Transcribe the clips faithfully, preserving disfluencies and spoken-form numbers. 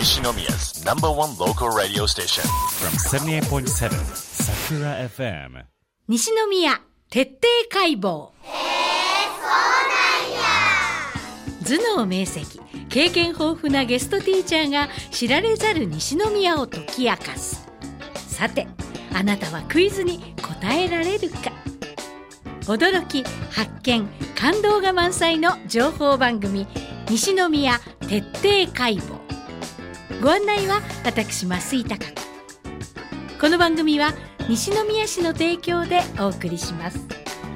西宮's number one local radio station from seventy-eight point seven Sakura エフエム。 西宮徹底解剖。頭脳明晰、経験豊富なゲストティーチャーが知られざる西宮を解き明かす。さて、あなたはクイズに答えられるか。驚き、発見、感動が満載の情報番組、西宮徹底解剖。ご案内は私、増井貴子。この番組は西宮市の提供でお送りします。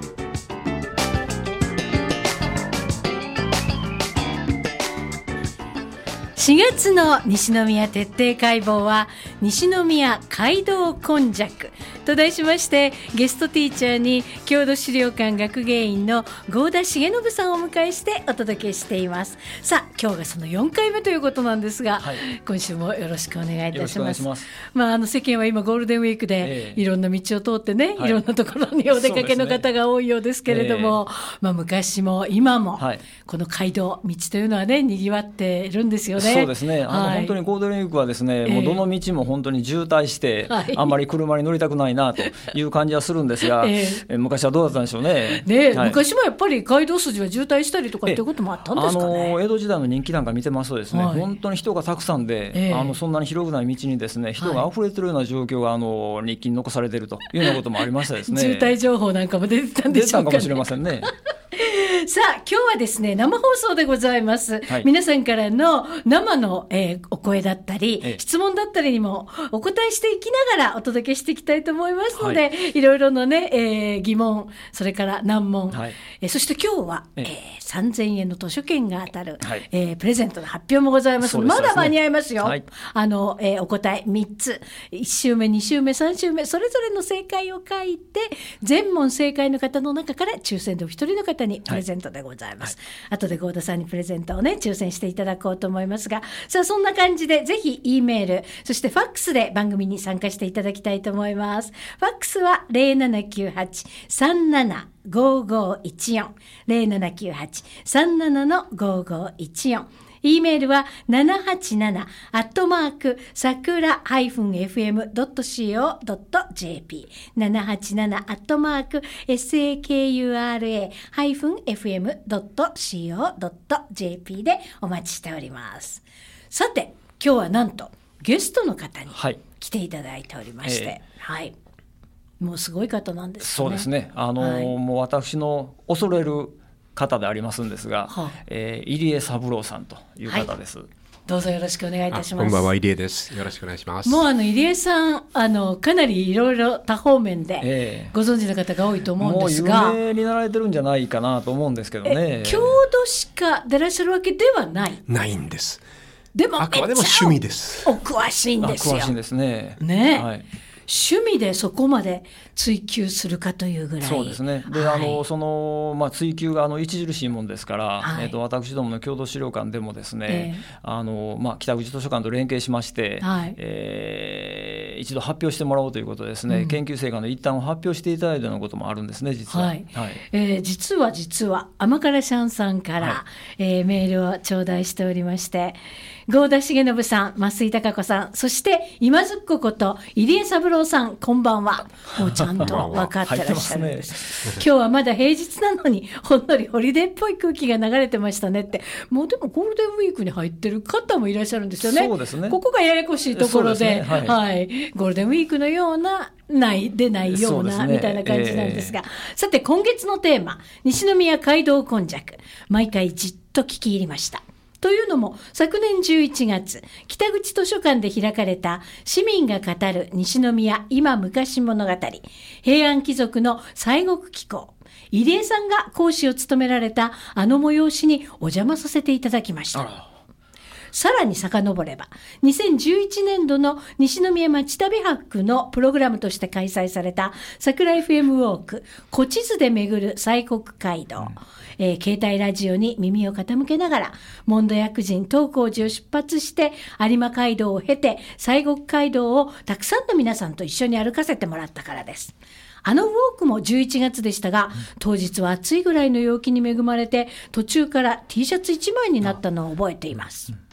しがつの西宮徹底解剖は西宮街道根弱と題しまして、ゲストティーチャーに郷土資料館学芸員の合田重信さんをお迎えしてお届けしています。さあ、今日がそのよんかいめということなんですが、はい、今週もよろしくお願いいたします。よろしくお願いします。まあ、あの世間は今ゴールデンウィークでいろんな道を通ってね、ええ、いろんなところにお出かけの方が多いようですけれども、ええ、まあ、昔も今もこの街道、道というのはね、にぎわっているんですよね。 そうですね、あの、はい、本当にゴールデンウィークはですね、もうどの道も本当に渋滞して、はい、あんまり車に乗りたくないなという感じはするんですが、ええ、昔はどうだったんでしょうね。 ね、 はい、 昔もやっぱり街道筋は渋滞したりとかっていうこともあったんですかね。 あの江戸時代の人気なんか見てますとですね、はい、本当に人がたくさんで、ええ、あのそんなに広くない道にですね、人が溢れてるような状況があの日記に残されているというようなこともありましたですね。 渋滞情報なんかも出てたんでしょうかね。 出てたかもしれませんね。 さあ、今日はですね、生放送でございます、はい、皆さんからの生の、えー、お声だったり、ええ、質問だったりにもお答えしていきながらお届けしていきたいと思いますので、はい、いろいろなね、えー、疑問、それから難問、はい、えー、そして今日は、えええー、さんぜんえんの図書券が当たる、はい、えー、プレゼントの発表もございますので、まだ間に合いますよ、はい、あのえー、お答えみっつ、いち週目、に週目、さん週目、それぞれの正解を書いて、全問正解の方の中から抽選でお一人の方にプレゼントでございます、はい、後で合田さんにプレゼントをね、抽選していただこうと思いますが、さあ、そんな感じでぜひ E メール、そしてファックスで番組に参加していただきたいと思います。ファックスは ゼロななきゅうはち さんなな ごごいちよん ゼロななきゅうはち さんなな ごごいちよん、E メールはななはちななアットマークさくら エフエムドットシーオードットジェーピー ななはちななアットマーク サクラ エフエムドットシーオードットジェーピー でお待ちしております。さて、今日はなんとゲストの方に来ていただいておりまして、はい、はい、もうすごい方なんですね。 そうですね、あの、はい、もう私の恐れる方でありますんですが、はあ、えー、入江三郎さんという方です、はい、 どうぞよろしくお願いいたします。 こんばんは、入江です。よろしくお願いします。 もうあの入江さん、あのかなりいろいろ多方面でご存知の方が多いと思うんですが、 もう有名になられてるんじゃないかなと思うんですけどね。 郷土史家でらっしゃるわけではない。 ないんです。 でもあくまでも趣味です。 お詳しいんですよ。 詳しいんですね。 ね、 はい、 趣味でそこまで追求するかというぐらい。 そうですね。で、はい、あのその、まあ、追求があの著しいもんですから、はい、えー、と私どもの郷土資料館でもですね、えーあのまあ、北口図書館と連携しまして、はい、えー、一度発表してもらおうということですね、うん、研究成果の一端を発表していただいたようなこともあるんですね、実は。はいはい、 えー、実は実は甘辛シャンさんから、はい、えー、メールを頂戴しておりまして、合田重信さん、増井貴子さん、そして今津っ子こと入江三郎さん、こんばんは。もうちゃんと分かってらっしゃるんです。今日はまだ平日なのにほんのりホリデーっぽい空気が流れてましたねって。もうでもゴールデンウィークに入ってる方もいらっしゃるんですよね。 そうですね。 ここがややこしいところ で, で、ね、はいはい、ゴールデンウィークのようなないでないような、ね、みたいな感じなんですが、えー、さて今月のテーマ、西宮街道根弱、毎回じっと聞き入りました。というのも、昨年じゅういちがつ、北口図書館で開かれた市民が語る西宮今昔物語、平安貴族の西国紀行、入江さんが講師を務められたあの催しにお邪魔させていただきました。さらに遡れば、にせんじゅういちねんどの西宮町旅博のプログラムとして開催された桜 エフエム ウォーク、古地図で巡る西国街道、うん、えー、携帯ラジオに耳を傾けながら、門田薬人東光寺を出発して有馬街道を経て西国街道をたくさんの皆さんと一緒に歩かせてもらったからです。あのウォークもじゅういちがつでしたが、当日は暑いぐらいの陽気に恵まれて、途中から T シャツいちまいになったのを覚えています。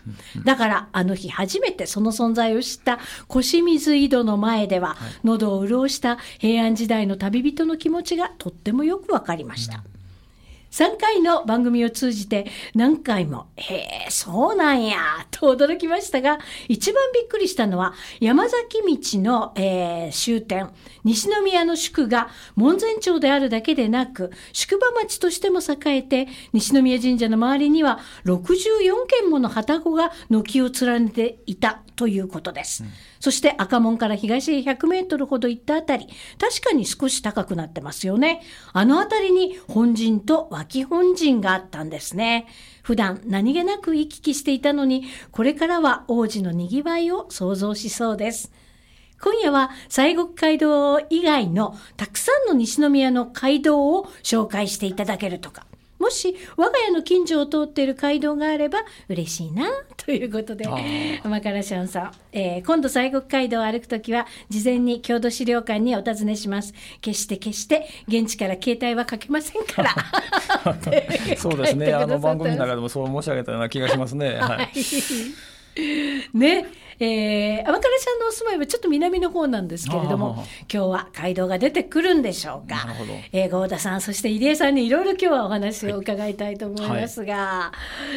だからあの日初めてその存在を知った腰水井戸の前では、はい、喉を潤した平安時代の旅人の気持ちがとってもよくわかりました。うん、さんかいの番組を通じて何回もへえそうなんやと驚きましたが、一番びっくりしたのは山崎道の、えー、終点西宮の宿が門前町であるだけでなく、宿場町としても栄えて、西宮神社の周りにはろくじゅうよんけんもの旅籠が軒を連ねていたということです。うん、そして赤門から東へひゃくメートルほど行ったあたり、確かに少し高くなってますよね。あのあたりに本陣と脇本陣があったんですね。普段何気なく行き来していたのに、これからは王子のにぎわいを想像しそうです。今夜は西国街道以外のたくさんの西宮の街道を紹介していただけるとか、もし我が家の近所を通っている街道があれば嬉しいなということで、マカラシャンさん、えー、今度西国街道を歩くときは事前に郷土資料館にお尋ねします。決して決して現地から携帯はかけませんからそうですね、あの番組の中でもそう申し上げたような気がしますね。はい、ねえー、甘辛さんのお住まいはちょっと南の方なんですけれども、今日は街道が出てくるんでしょうか。えー、合田さんそして入江さんにいろいろ今日はお話を伺いたいと思いますが、はい、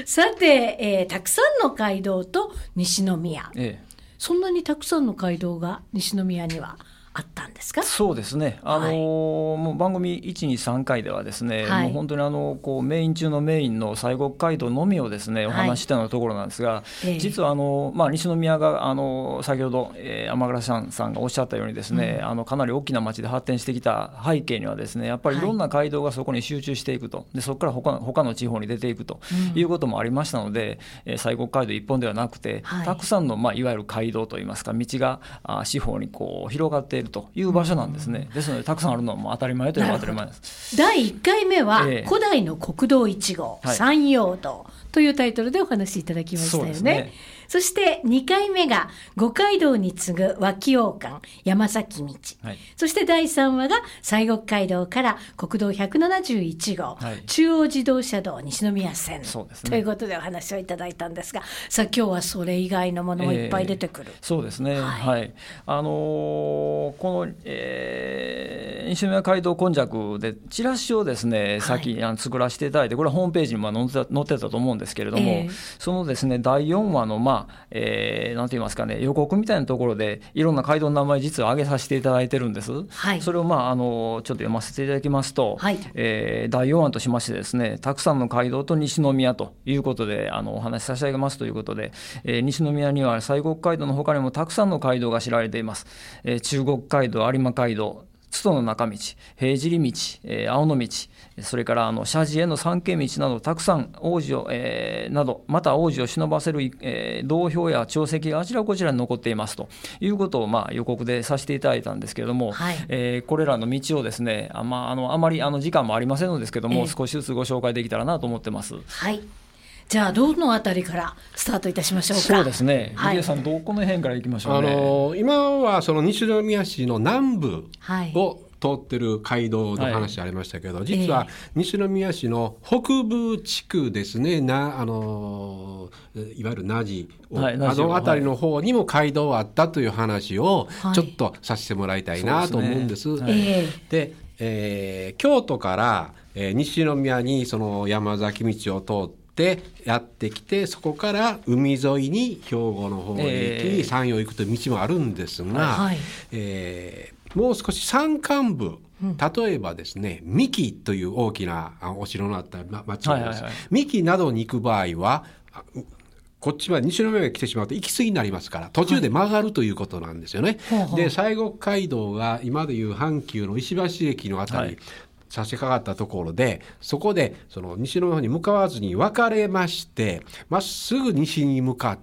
さて、えー、たくさんの街道と西宮、ええ、そんなにたくさんの街道が西宮にはあったんですか。 そうですね、あのーはい、もう番組いち、に、さんかいではですね、はい、もう本当にあのこうメイン中のメインの西国街道のみをですねお話ししたようなところなんですが、はい、実はあの、まあ、西宮があの先ほど、えー、天倉さんさんがおっしゃったようにですね、うん、あのかなり大きな町で発展してきた背景にはですね、やっぱりいろんな街道がそこに集中していくと、でそこから他、他の地方に出ていくということもありましたので、うん、えー、西国街道一本ではなくて、はい、たくさんの、まあ、いわゆる街道といいますか道があ四方にこう広がっているという場所なんですね。ですのでたくさんあるのはもう当たり前といえば当たり前です。 だいいっかいめは、えー、古代の国道いち号、はい、山陽道というタイトルでお話しいただきましたよ ね, そ, ねそしてにかいめが五街道に次ぐ脇王冠山崎道、はい、そしてだいさんわが西国街道から国道ひゃくななじゅういち号、はい、中央自動車道西宮線、ね、ということでお話をいただいたんですが、さあ今日はそれ以外のものもいっぱい出てくる、 えー、そうですね、はいはい、あのー、この、えー、西宮街道今昔でチラシをですね先に、はい、作らせていただいて、これはホームページにも載ってた、載ってたと思うんですけれども、えー、そのですねだいよんわのまあえー、なんて言いますかね、予告みたいなところでいろんな街道の名前実は挙げさせていただいてるんです、はい、それを、まあ、あのちょっと読ませていただきますと、はい、えー、だいよんわとしましてですね、たくさんの街道と西宮ということであのお話し差し上げますということで、えー、西宮には西国街道の他にもたくさんの街道が知られています。えー、中国街道、有馬街道、津戸の中道、平尻道、えー、青の道、それからあの社寺への参詣道などたくさん王子を、えー、などまた王子を忍ばせる、えー、道標や帳跡があちらこちらに残っていますということを、まあ、予告でさせていただいたんですけれども、はい、えー、これらの道をですね あ,、まあ、あ, のあまりあの時間もありませんのですけども、えー、少しずつご紹介できたらなと思ってます。 はい、じゃあどのあたりからスタートいたしましょうか。 そうですね、はい、入江さんどこの辺からいきましょうね。 あのー、今はその西宮市の南部を通ってる街道の話ありましたけど、はい、実は西宮市の北部地区ですね、なあのいわゆる名地を、はい、あの辺りの方にも街道あったという話をちょっとさせてもらいたいなと思うんです。はい、で、で、えー、京都から、えー、西宮にその山崎道を通ってやってきて、そこから海沿いに兵庫の方に行き、えー、山陽行くという道もあるんですが、はい、えーもう少し山間部、例えばですね、三木という大きなお城のあった町がです、はいはいはい、三木などに行く場合はこっちまで西宮に来てしまうと行き過ぎになりますから、途中で曲がるということなんですよね。はい、で西国街道が今でいう阪急の石橋駅のあたり、はい、差し掛かったところで、そこでその西の方に向かわずに分かれまして、まっすぐ西に向かって、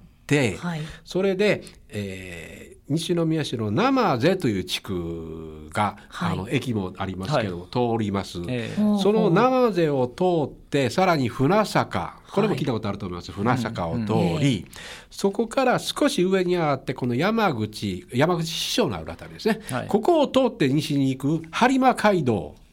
はい、それで、えー西宮市の生瀬という地区が、はい、あの駅もありますけども、はい、通ります、えー、その生瀬を通ってさらに船坂、これも聞いたことあると思います、はい、船坂を通り、うんうん、そこから少し上に上がってこの山口山口支所のあるあたりですね、はい、ここを通って西に行く播磨街道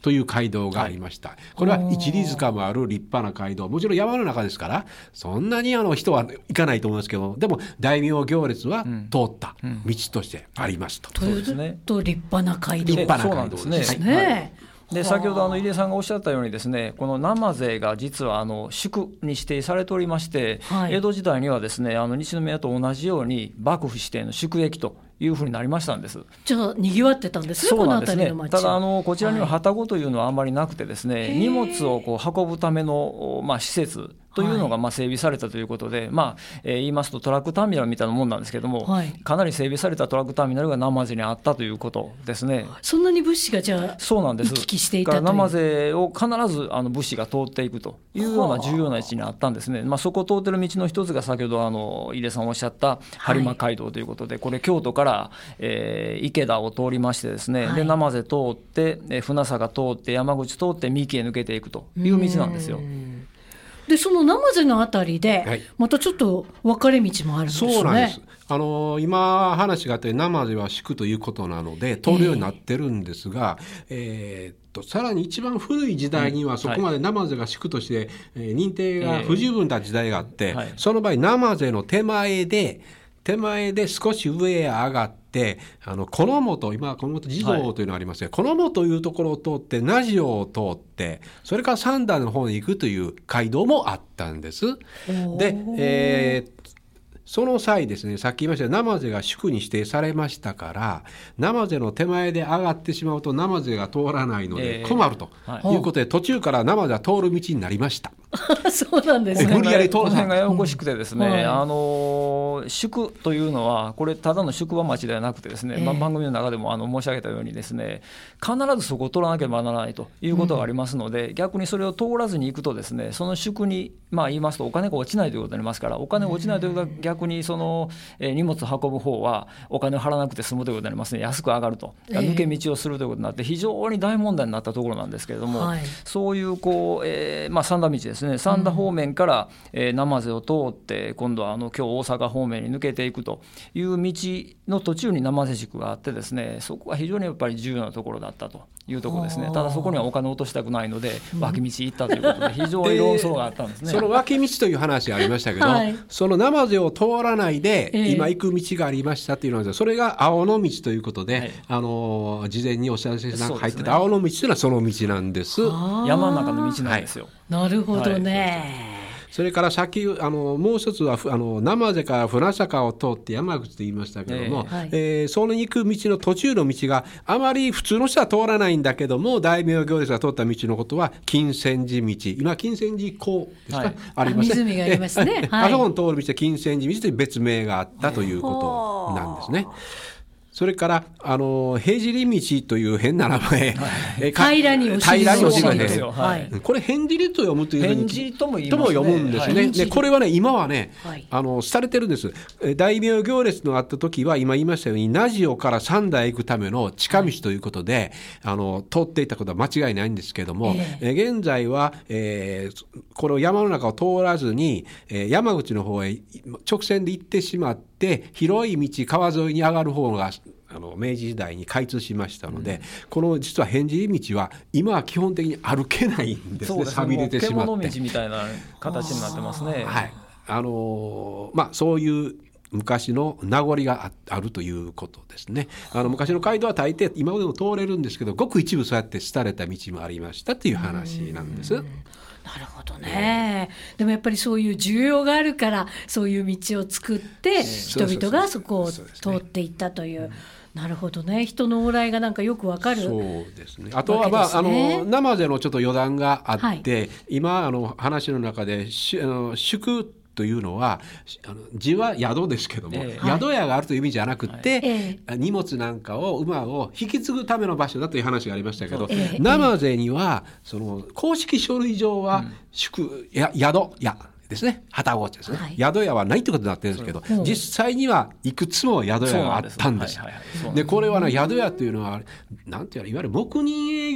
という街道がありました、はい、これは一里塚もある立派な街道、もちろん山の中ですからそんなにあの人は行かないと思いますけど、でも大名行列は通った道としてありますと、 うんうん、というと立派な街道、 立派な街道ですね、はいはい、 で先ほどあの入江さんがおっしゃったようにですね、この生勢が実はあの宿に指定されておりまして、はい、江戸時代にはですねあの西宮と同じように幕府指定の宿駅というふうになりましたんです。 じゃあ賑わってたんですね。 そうなんですね。 この辺りの町。 ただあのこちらには旅籠というのはあんまりなくてですね、はい、荷物をこう運ぶための、まあ、施設というのがまあ整備されたということで、はい、まあえー、言いますとトラックターミナルみたいなもんなんですけども、はい、かなり整備されたトラックターミナルが生瀬にあったということですね。 そんなに物資がじゃあそうなんです。 行き来していたという。 生瀬を必ずあの物資が通っていくというような重要な位置にあったんですね。まあ、そこを通ってる道の一つが先ほどあの入江さんおっしゃった播磨街道ということで、はい、これ京都から、えー池田を通りましてですね、はい、で生瀬通って船坂通って山口通って三木へ抜けていくという道なんですよ。 でその生瀬のあたりでまたちょっと分かれ道もあるんですね。 そうなんです。あの今話があって生瀬は宿ということなので通るようになってるんですが、えーえー、とさらに一番古い時代にはそこまで生瀬が宿として、えー、認定が不十分な時代があって、えーはい、その場合生瀬の手前で手前で少し上へ上がってあのこの本今この本地蔵というのがありますが、はい、この本というところを通って名城を通ってそれから三田の方に行くという街道もあったんです。で、えーその際ですね、さっき言いました生瀬が宿に指定されましたから生瀬の手前で上がってしまうと生瀬が通らないので困るということで、えーはい、途中から生瀬は通る道になりました。 そうなんですね。 無理やり通る。この辺がややこしくてですね、うんはい、あの宿というのはこれただの宿場町ではなくてですね、えー、番組の中でもあの申し上げたようにですね必ずそこを通らなければならないということがありますので、うん、逆にそれを通らずに行くとですねその宿に、まあ、言いますとお金が落ちないということになりますから、お金が落ちないということが逆にその、えー、荷物を運ぶ方はお金を払わなくて済むということになりますね。安く上がると、抜け道をするということになって非常に大問題になったところなんですけれども、はい、そういうこう、えーまあ、三田道ですね、三田方面から、えー、生瀬を通って今度はあの今日大阪方面に抜けていくという道の途中に生瀬宿があってですね、そこは非常にやっぱり重要なところだったというところですね。ただそこにはお金を落としたくないので脇道行ったということで非常に論争があったんですね。 その脇道という話がありましたけど、はい、その生瀬を通らないで今行く道がありましたというのはそれが青の道ということで、はい、あの事前にお知らせなんか入ってた青の道というのはその道なんです。 山の中の道なんですよ。 はい、なるほどね。 はい、それから先あのもう一つはあの生瀬から船坂を通って山口と言いましたけども、えーはいえー、その行く道の途中の道があまり普通の人は通らないんだけども大名行列が通った道のことは金泉寺道、今金泉寺港ですか、はい、ありますね。 湖がありますね。 あそこに通る道で金泉寺道という別名があったということなんですね。それからあの平尻道という変な名前、はい、 平らにお尻がね、 はい、 これ変尻と読むというふうに変尻とも言いますね、 とも読むんですね。はい、でこれはね今はね、はい、あの廃れてるんです。大名行列のあった時は今言いましたように名城から三田へ行くための近道ということで、はい、あの通っていたことは間違いないんですけども、えー、現在は、えー、この山の中を通らずに、えー、山口の方へ直線で行ってしまって広い道川沿いに上がる方があの明治時代に開通しましたので、うん、この実は変尻道は今は基本的に歩けないんですね。錆びれてしまって獣道みたいな形になってますね。 はい、あのー、まあそういう昔の名残があるということですね。あの昔の街道は大抵今でも通れるんですけどごく一部そうやって廃れた道もありましたという話なんです。 なるほどね。でもやっぱりそういう需要があるからそういう道を作って人々がそこを通っていったという。なるほどね。人の往来がなんかよくわかる。 そうですね。あとは、まあ、あの生瀬のちょっと余談があって、はい、今あの話の中でしあの宿というのはあの字は宿ですけども、えー、宿屋があるという意味じゃなくて、はい、荷物なんかを馬を引き継ぐための場所だという話がありましたけど、えー、生瀬にはその公式書類上は宿、うん、や宿屋ですね、旗子ですね、はい、宿屋はないってことになってるんですけど、実際にはいくつも宿屋があったんです。でこれはね宿屋というのはなんていうのいわゆる黙認営業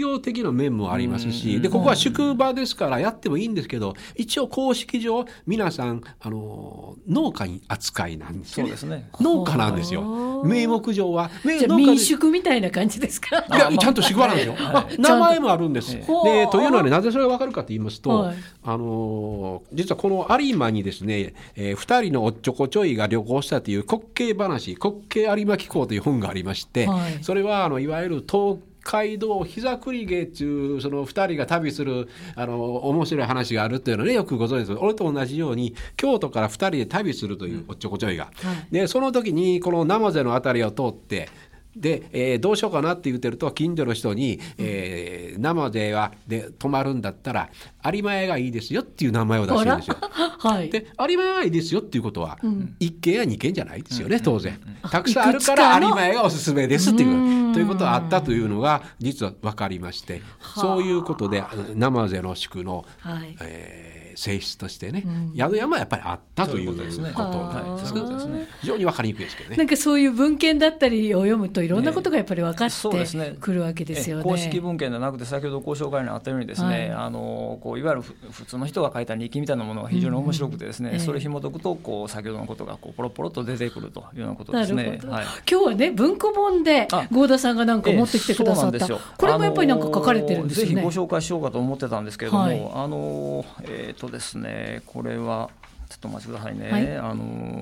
業的な面もありますし、でここは宿場ですからやってもいいんですけど、一応公式上皆さんあの農家に扱いなんですよね。そうですね、農家なんですよ、名目上は。 じゃあ民宿みたいな感じですか？ いや、ちゃんと宿場なんですよ、はい、名前もあるんです。でというのはね、なぜそれが分かるかと言いますと、はい、あの実はこの有馬にですね、えー、ふたりのおっちょこちょいが旅行したという滑稽話、滑稽有馬紀行という本がありまして、はい、それはあのいわゆる東街道膝栗毛っていうそのふたりが旅するあの面白い話があるっていうのね、よくご存知です。俺と同じように京都からふたりで旅するというおっちょこちょいが、うん、はい、でその時にこの生瀬のあたりを通ってで、えー、どうしようかなって言ってると、近所の人に、えー、生瀬はで泊まるんだったら有馬屋がいいですよっていう名前を出してるんですよ、はい、で有馬屋がいいですよっていうことは、うん、いっけんやにけんじゃないですよね、当然、うん、たくさんあるから有馬屋がおすすめですっていうということがあったというのが実は分かりまして、そういうことで生瀬の宿の、はい、えー性質としてね、うん、宿山はやっぱりあったということですね。非常に分かりにくいですけどね。 なんかそういう文献だったりを読むといろんなことがやっぱり分かってくるわけですよね。 公式文献ではなくて、先ほどご紹介にあったようにですね、はい、あのこういわゆる普通の人が書いた日記みたいなものが非常に面白くてですね、うん、それ紐解くとこう先ほどのことがこうポロポロと出てくるというようなことですね。はい、今日はね文庫本で合田さんがなんか持ってきてくださった、これもやっぱりなんか書かれてるんですよね。 ぜひご紹介しようかと思ってたんですけれども、はい、あのえっとですねこれはちょっとお待ちくださいね、はい、あの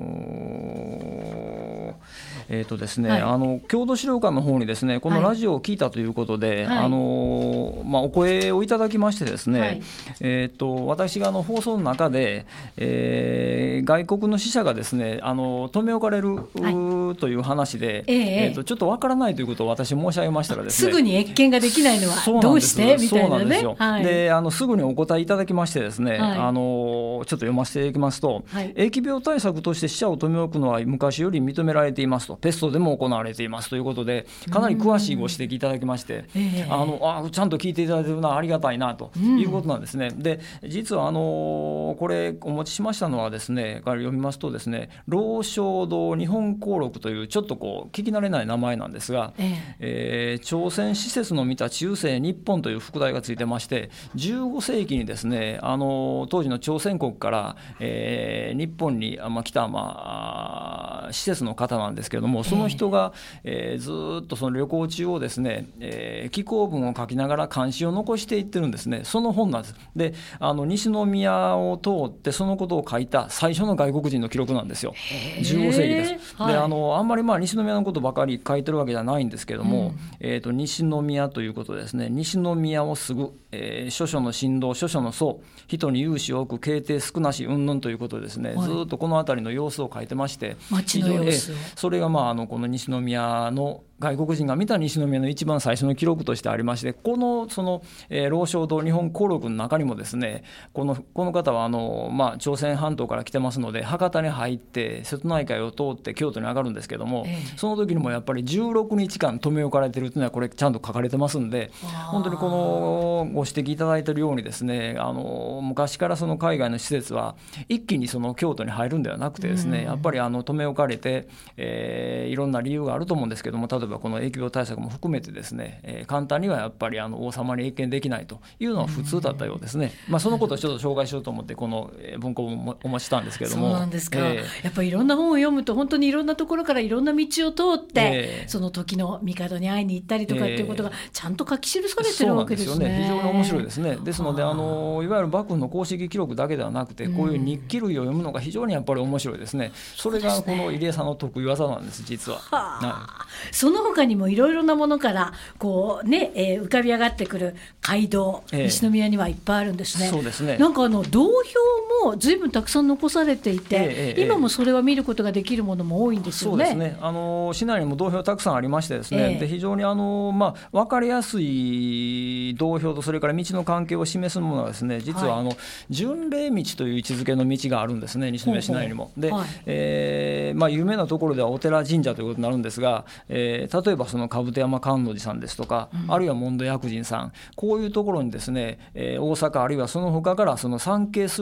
えーとですね、はい、あの郷土資料館の方にですねこのラジオを聞いたということで、はい、あのまあ、お声をいただきましてですね、はい、えーと私があの放送の中で、えー、外国の死者がですねあの留め置かれる、はい、という話で、えーえー、とちょっとわからないということを私申し上げましたらですね、 すぐに謁見ができないのはどうしてみたいなね。そうなんですよ、 はい、であのすぐにお答えいただきましてですね、はい、あのちょっと読ませていただきますと、はい、疫病対策として死者を留め置くのは昔より認められていますと、ペストでも行われていますということで、かなり詳しいご指摘いただきまして、えー、あのあちゃんと聞いていただいてるのはありがたいなということなんですね。で実はあのこれお持ちしましたのはですね、から読みますとですね、老正堂日本公録というちょっとこう聞き慣れない名前なんですが、えーえー、朝鮮施設の見た中世日本という副題がついてまして、じゅうごせいきにですねあの当時の朝鮮国から、えー、日本に、まあ、来た、まあ、施設の方なんですけれども、その人が、えー、ずっとその旅行中をですね、えー、寄稿文を書きながら漢詩を残していってるんですね。その本なんです。であの西宮を通ってそのことを書いた最初の外国人の記録なんですよ。じゅうごせいきです。であのあんまりまあ西宮のことばかり書いてるわけじゃないんですけども、うんえー、と西宮ということですね。西宮をすぐ、えー、諸々の振動諸々の層人に有志多く経定少なし云々ということでですね、はい、ずっとこの辺りの様子を書いてまして、 街の様子を、 それがまああのこの西宮の外国人が見た西宮の一番最初の記録としてありまして、このその、えー、老正堂日本公録の中にもですね、このこの方はあの、まあ、朝鮮半島から来てますので博多に入って瀬戸内海を通って京都に上がるんですけども、えー、その時にもやっぱりじゅうろくにちかん留め置かれてるというのはこれちゃんと書かれてますんで、本当にこのご指摘いただいているようにですね、あの昔からその海外の施設は一気にその京都に入るんではなくてですね、うん、やっぱりあの留め置かれて、えー、いろんな理由があると思うんですけども、例えばこの疫病対策も含めてですね、えー、簡単にはやっぱりあの王様に謁見できないというのは普通だったようですね。まあ、そのことをちょっと紹介しようと思ってこの文庫本をお持ちしたんですけども。 そうなんですか、えー、やっぱりいろんな本を読むと本当にいろんなところからいろんな道を通って、えー、その時の帝に会いに行ったりとかっていうことがちゃんと書き記されてるわけですね。 そうなんですよね。非常に面白いですね。ですのであのいわゆる幕府の公式記録だけではなくて、こういう日記類を読むのが非常にやっぱり面白いですね。それがこの入江さんの得意技なんです実は。はあ、 はい、その他にもいろいろなものからこう、ねえー、浮かび上がってくる街道、えー、西宮にはいっぱいあるんですね。 そうですね。 なんかあの道標も随分たくさん残されていて、えーえー、今もそれは見ることができるものも多いんですよね。 そうですね。あの市内にも道標たくさんありましてですね、えー、で非常にあの、まあ、分かりやすい道標とそれから道の関係を示すものはですね、実はあの、はい、巡礼道という位置づけの道があるんですね、西宮市内にも。で、はい、えーまあ、有名なところではお寺神社ということになるんですが、えー、例えばその兜山観音寺さんですとか、うん、あるいは門戸薬人さん、こういうところにですね、えー、大阪あるいはその他からその参詣するという道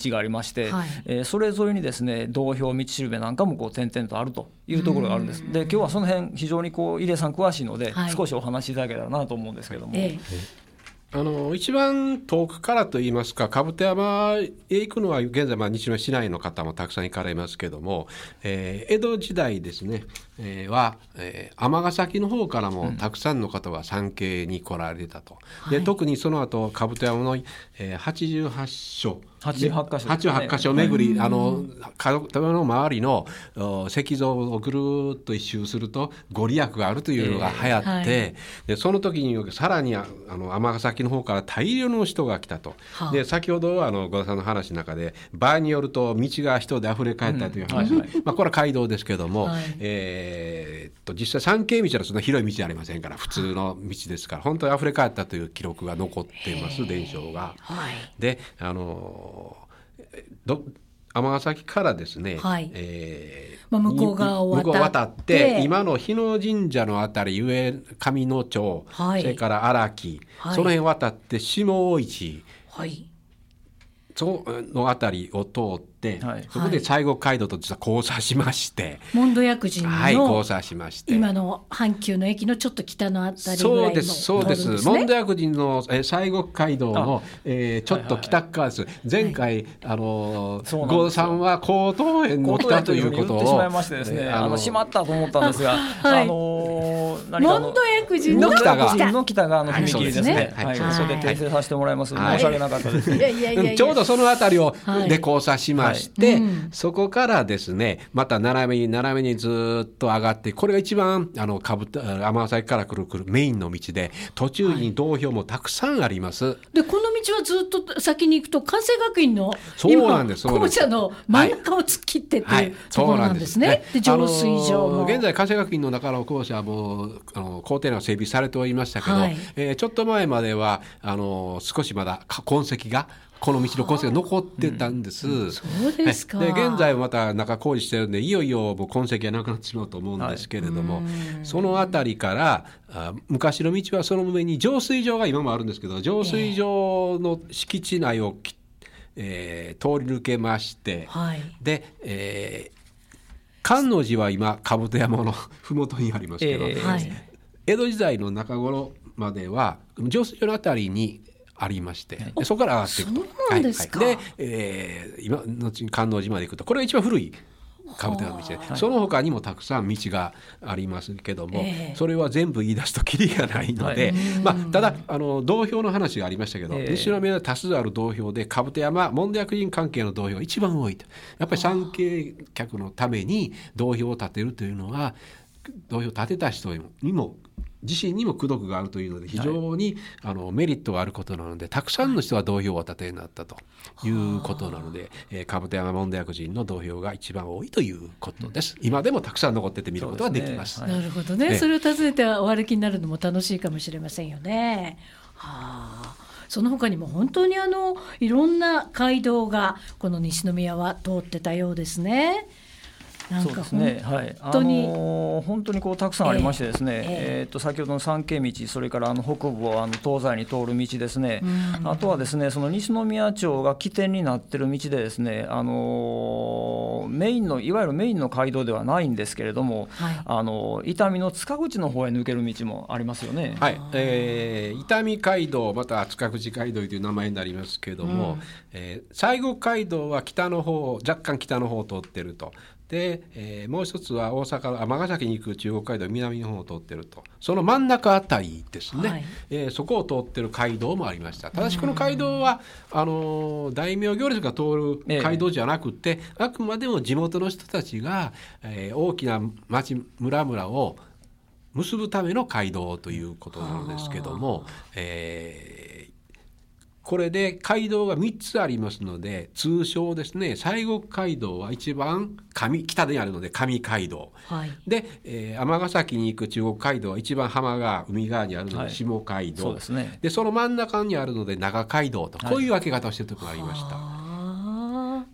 道がありまして、 はい、 えー、それぞれにですね道標道しるべなんかもこう点々とあるというところがあるんです。で今日はその辺非常にこう入江さん詳しいので、はい、少しお話しいただけたらなと思うんですけども、ええあの一番遠くからといいますか甲山へ行くのは現在、まあ、西宮市内の方もたくさん行かれますけども、えー、江戸時代ですね、えー、は尼、えー、崎の方からもたくさんの方が参詣に来られたと、うん、で特にその後甲山の、えー、はちじゅうはちしょはちじゅうはちかしょ、 はちじゅうはちかしょ巡り、あの甲山の周りの石像をぐるっと一周するとご利益があるというのが流行って、えーはい、でその時にさらにあの尼崎の方から大量の人が来たと、はあ、で先ほどあの郷田さんの話の中で場合によると道が人であふれ返ったという話、うんはいはい、まあ、これは街道ですけども、はい、えー、っと実際参詣道はそんな広い道じゃありませんから普通の道ですから本当にあふれ返ったという記録が残っています伝承が、はい、であのど尼崎からですね、はい、えーまあ、向こう側を渡って、 向こう渡って今の日野神社のあたり上上野町、はい、それから荒木、はい、その辺渡って下大市、はい、そのあたりを通って、はい、そこで西国街道と実は交差しまして、 門戸薬神の、 はい、交差しまして今の阪急の駅のちょっと北のあたりぐらいの、 そうですそうです、門戸薬神のえ西国街道の、えー、ちょっと北側です、はいはい、前回、はい、あの郷さんは江東園の北ということを言ってしまいましてですね、あのしまったと思ったんですが、はい、あのー、門戸薬神の北側の北側の踏切ですね、はい、はい、それで訂正させてもらいます、はい、申し訳なかったです、 いやいやいやいやちょうどそのあたりをで交差しまして、はい、うん、そこからですねまた斜めに斜めにずっと上がって、これが一番あのかぶ尼崎から来る来るメインの道で途中に道標もたくさんあります、はい、 でこの道はずっと先に行くと関西学院のそうなんです校舎の真ん中を突っ切ってっていうところなんですね、はいはい、で浄水場も現在関西学院の中の校舎もあの校庭が整備されておりましたけど、はい、えー、ちょっと前まではあの少しまだ痕跡がこの道の痕跡が残ってたんです、うん、 そうですか。 で現在はまた中工事してるんでいよいよもう痕跡がなくなってしまうと思うんですけれども、はい、そのあたりからあ昔の道はその上に浄水場が今もあるんですけど浄水場の敷地内を、えー、通り抜けまして、はい、で、えー、観音寺は今甲山のふもとにありますけど、えーはい、江戸時代の中頃までは浄水場のあたりにありまして、でそこから上がっていくと。 そうなんですか。 はいはい、で、えー、今のち観音寺まで行くとこれが一番古い甲山の道で、その他にもたくさん道がありますけども、えー、それは全部言い出すとキリがないので、はい、まあ、ただあの道標の話がありましたけど、えー、西宮は多数ある道標で甲山門戸薬神関係の道標が一番多いと。やっぱり参詣客のために道標を立てるというのは道標を立てた人にも自身にも功徳があるというので非常に、はい、あのメリットがあることなのでたくさんの人が道標を立てになったということなので、えー、甲山門戸薬神の道標が一番多いということです。今でもたくさん残ってて見ることができます。 そうですね、はい、なるほどね、ね、それを訪ねてお歩きになるのも楽しいかもしれませんよね。はあ、その他にも本当にあのいろんな街道がこの西宮は通ってたようですね。なんかそうですね、はい、あのー、本当にこうたくさんありましてですね、えーえー、と先ほどの参詣道、それからあの北部をあの東西に通る道ですね、あとはですねその西宮町が起点になっている道でですね、あのー、メインのいわゆるメインの街道ではないんですけれども、はい、あの伊丹の塚口の方へ抜ける道もありますよね。 はい、えー、伊丹街道また塚口街道という名前になりますけれども、うん、えー、西国街道は北の方若干北の方を通っていると。で、えー、もう一つは大阪尼崎に行く中国街道南の方を通っていると。その真ん中あたりですね、はい、えー、そこを通っている街道もありました。ただしこの街道はあのー、大名行列が通る街道じゃなくて、ええ、あくまでも地元の人たちが、えー、大きな町村々を結ぶための街道ということなのですけども、えーこれで街道がみっつありますので通称ですね、西国街道は一番上北にあるので上街道、はい、で、えー、尼崎に行く中国街道は一番浜川海側にあるので下街道、はい、そうですね、でその真ん中にあるので中街道と、こういう分け方をしているところがありました。はい、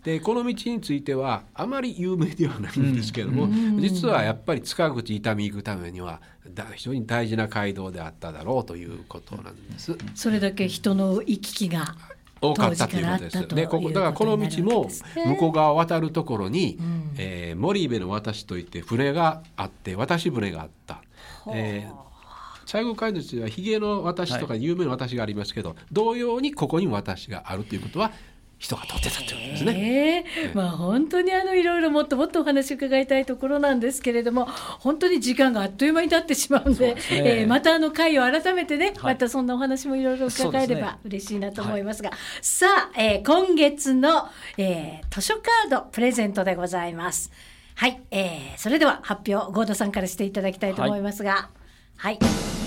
でこの道についてはあまり有名ではないんですけども、うん、実はやっぱり塚口伊丹行くためには非常に大事な街道であっただろうということなんです。 それだけ人の行き来が多かったということです。で、ここだからこの道も向こう側渡るところに、うん、えー、森部の渡といって船があって渡し船があった。えー、西国街道はひげの渡しとか有名な渡しがありますけど、はい、同様にここにも渡しがあるということは人が通ってたということですね。 えーまあ、本当にあのいろいろもっともっとお話を伺いたいところなんですけれども、本当に時間があっという間に経ってしまうので、で、ねえー、またあの回を改めてね、はい、またそんなお話もいろいろ伺えれば嬉しいなと思いますが、すね、はい、さあ、えー、今月の、えー、図書カードプレゼントでございます。はい、えー、それでは発表合田さんからしていただきたいと思いますが、はい、はい、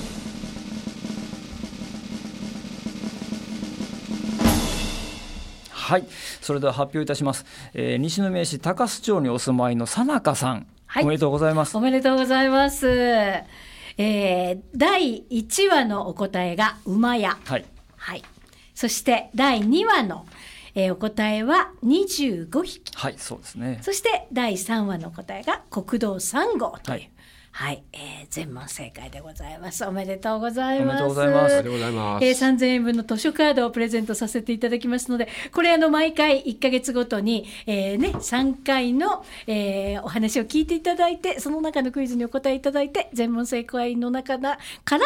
はい、それでは発表いたします。えー、西宮市高須町にお住まいの佐中さん、はい、おめでとうございます。 おめでとうございます。えー、だいいちわのお答えが馬屋、はいはい、そしてだいにわの、えー、お答えはにじゅうごひき、 はい、そうですね。 そしてだいさんわの答えが国道さん号という、はいはい、えー、全問正解でございます。おめでとうございます。 おめでとうございます。おめでとうございます。 えー、さんぜんえんぶんの図書カードをプレゼントさせていただきますので、これあの毎回いっかげつごとに、えーね、さんかいの、えー、お話を聞いていただいて、その中のクイズにお答えいただいて、全問正解の中から、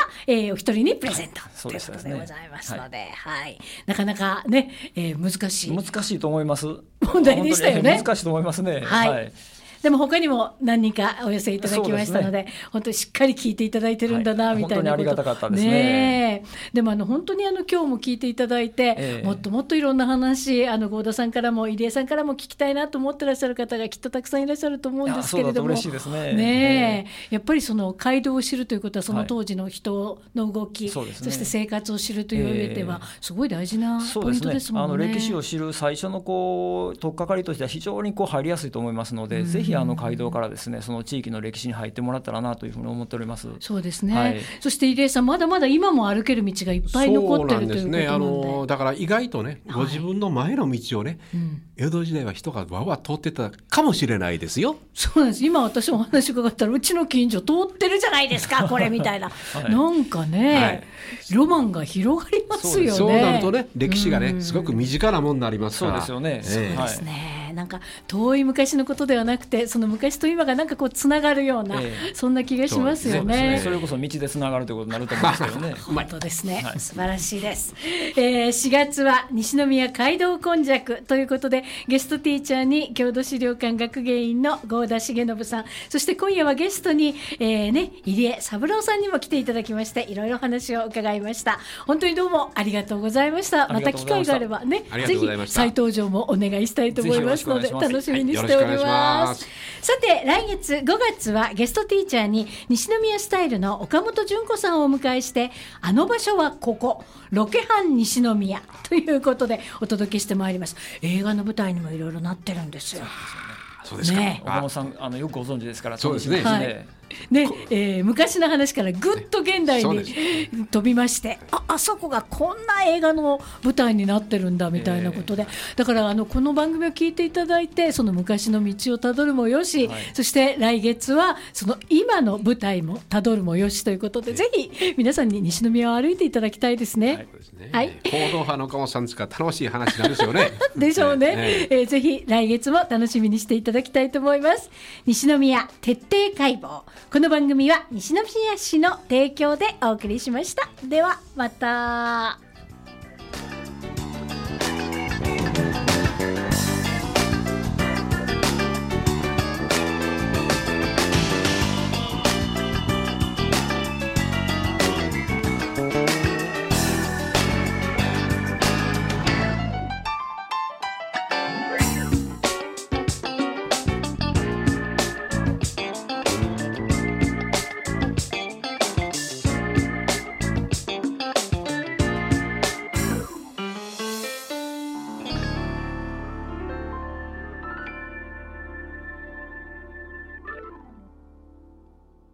えー、お一人にプレゼント、はい、ということでございますので、はいはい、なかなかね、えー、難しい難しいと思います。 問題でしたよね。 難しいと思いますね。 はい、はい、でも他にも何人かお寄せいただきましたの で, で、ね、本当にしっかり聞いていただいてるんだな、はい、みたいなこと、 本当にありがたかったです ね, ねでもあの本当にあの今日も聞いていただいて、えー、もっともっといろんな話、あの合田さんからも入江さんからも聞きたいなと思ってらっしゃる方がきっとたくさんいらっしゃると思うんですけれども、 嬉しいですね。 ねえー、やっぱりその街道を知るということはその当時の人の動き、はい、 そ, ね、そして生活を知るという上ではすごい大事なポイントですもんね。 あの歴史を知る最初のこう取っかかりとしては非常にこう入りやすいと思いますので、ぜひあの街道からですね、その地域の歴史に入ってもらったらなというふうに思っております。 そうですね、はい、そして入江さん、まだまだ今も歩ける道がいっぱい残ってるということなんで、そうなんですね。あのだから意外とね、ご自分の前の道をね、はい、うん、江戸時代は人がわわ通ってたかもしれないですよ。 そうなんです。今私お話伺ったら、うちの近所通ってるじゃないですかこれみたいな、はい、なんかね、はい、ロマンが広がりますよね。 そうなるとね、歴史がねすごく身近なものになりますから。 そうですよね、 えー、そうですね、はい、なんか遠い昔のことではなくて、その昔と今がなんかこうつながるような、えー、そんな気がしますよ ね, そ, ねそれこそ道でつながるということになると思うんですけどね本当ですね、はい、素晴らしいです、えー、しがつは西宮街道今昔ということで、ゲストティーチャーに郷土資料館学芸員の合田重信さん、そして今夜はゲストに、えーね、入江三郎さんにも来ていただきまして、いろいろ話を伺いました。本当にどうもありがとうございました。また機会があればね、ぜひ再登場もお願いしたいと思いますので、楽しみにしております。さて来月ごがつはゲストティーチャーに西宮スタイルの岡本純子さんをお迎えして、あの場所はここロケハン西宮ということでお届けしてまいります。映画の舞台にもいろいろなってるんですよ。 そうですか、ね、 岡本さんあのよくご存知ですから。 そうですね、 はいね、えー、昔の話からぐっと現代に飛びまして、あ, あそこがこんな映画の舞台になってるんだみたいなことで、えー、だからあのこの番組を聞いていただいて、その昔の道をたどるもよし、はい、そして来月はその今の舞台もたどるもよしということで、えー、ぜひ皆さんに西宮を歩いていただきたいですね。 はい、行動派の岡本さんですから楽しい話なんですよねでしょうね、えーえー、ぜひ来月も楽しみにしていただきたいと思います。西宮徹底解剖、この番組は西宮市の提供でお送りしました。ではまた。